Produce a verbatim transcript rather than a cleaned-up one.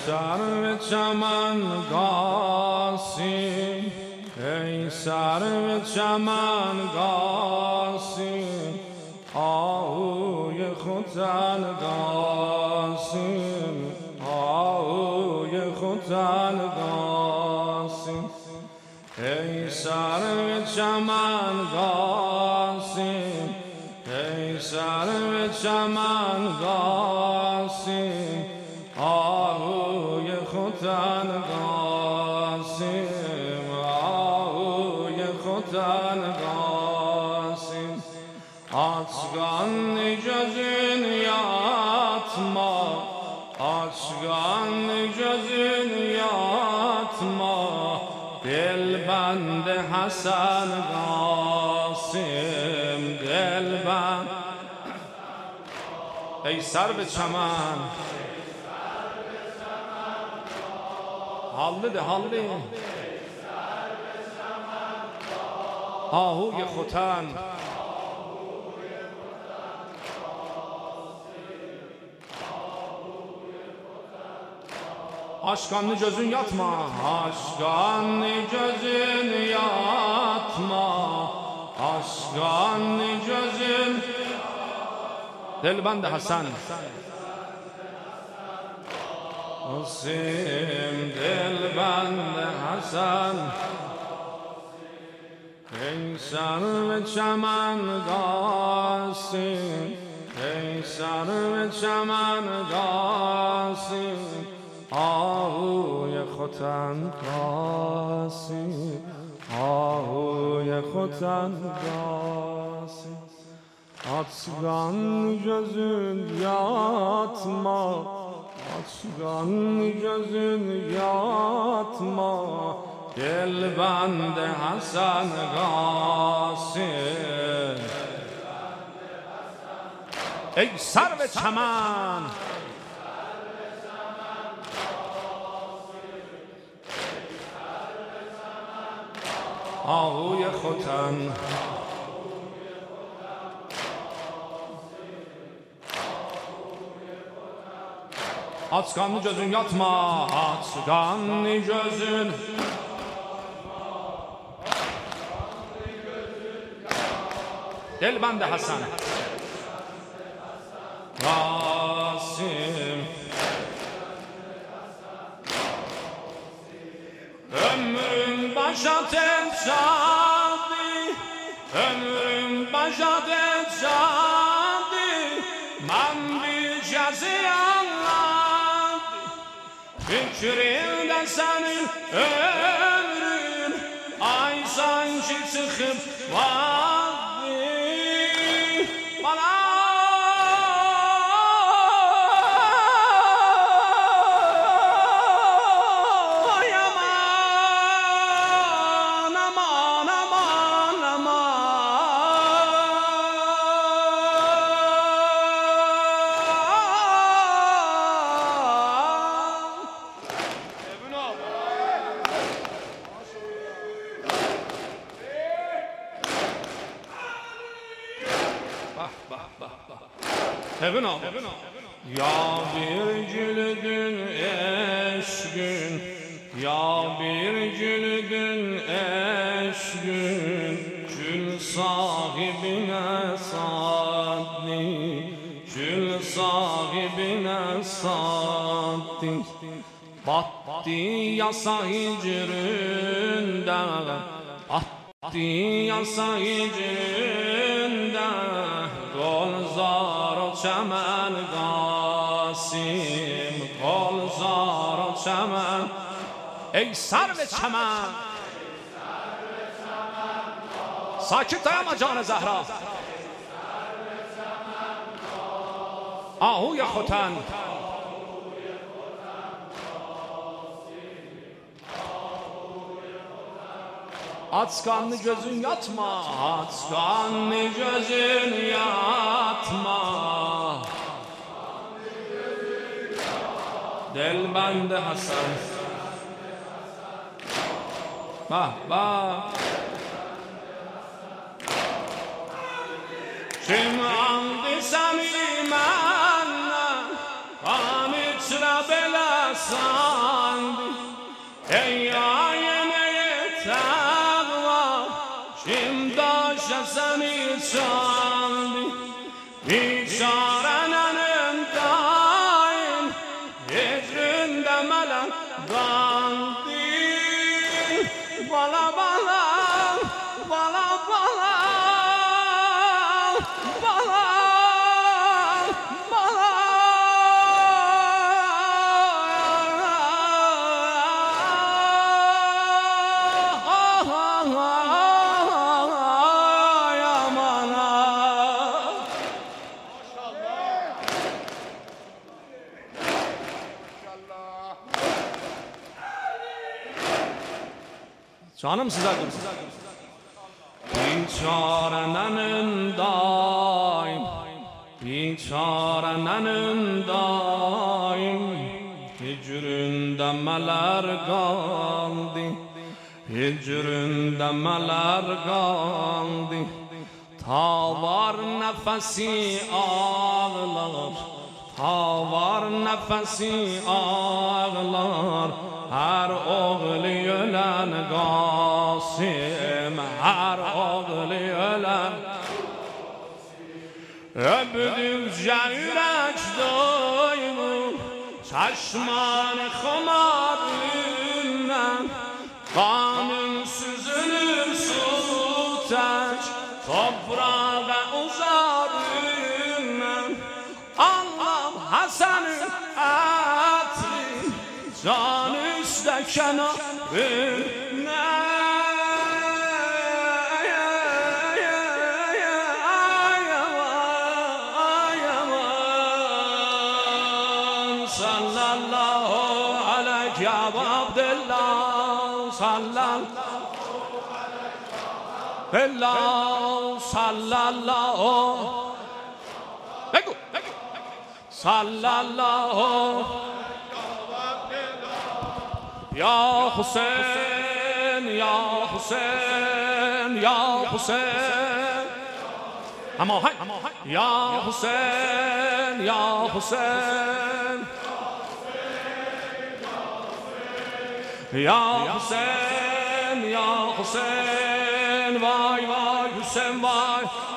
سرو چمن گاسیم ای سرو چمن گاسیم آهوی خوتن گاسیم آهوی خوتن گاسیم ای سرو چمن گاسیم ای سرو چمن گاسیم آهوی خوتن گاسیم آهوی خوتن گاسیم آچگان جزین یاتما آچگان جزین یاتما دلبند حسن گاسیم دلبند ای سرو چمن حاله ده حاله آهوی خوتن aşkanlı gözün yatma aşkanlı gözün yatma aşkanlı gözün Delband Hasan Osim Delband Hasan ey sarı çaman gasim ey sarı çaman gasim آهوی خوتن گاسیم آهوی خوتن گاسیم آچگان gözün yatma آچگان gözün yatma Delband Hasan Gasim ey sarı çaman آهوی خوتن Açkanlı gözün yatma Açkanlı gözün Delband Hasan Gasim Ömrüm başa teçadi Ömrüm başa teçadi Man bir cezi anladı Fikrimde senin ömrün Ay sanki çıkıp vardı Bana Evin al. Ya bir güldün eşgün Ya bir güldün eşgün Gül sahibine saddi Gül sahibine saddi Battı yasa hicründen Battı yasa hicründen Golzar o çemen Gasim Golzar o çemen Ey sarı çemen Sakit dayanma Can-ı Zehra Ahuy Khotan Açkanlı gözün yatma Açkanlı gözün yatma Delband Hasan Bah bah Kim andı seni menden Kanıçra beles پسندی ای آینه تقوا شیم داشت زمین چندی بیچارنن دایم هجرند ملن راندی بالا بالا بالا بالا Canım size akım. Biçarenin daim, biçarenin daim, hicründe meler kaldı, hicründe meler kaldı. Ta var nefesi ağlar, ta var nefesi ağlar. Her oğlu ölen Kasım, her oğlu ölen öptükçe yürek doymur çeşman kumarlığından kanın süzülür su tek toprağa uzarlığından Allah Hasan'ın atri can üstte kenarına sallallahu aleyhi ya Abdullah sallallahu aleyhi sallallahu Begu sallallahu Ya Hüseyin, Ya Hüseyin, Ya Hüseyin Ama hay, Ya Hüseyin, Ya Hüseyin Ya Hüseyin, Ya Hüseyin Vay vay Hüseyin vay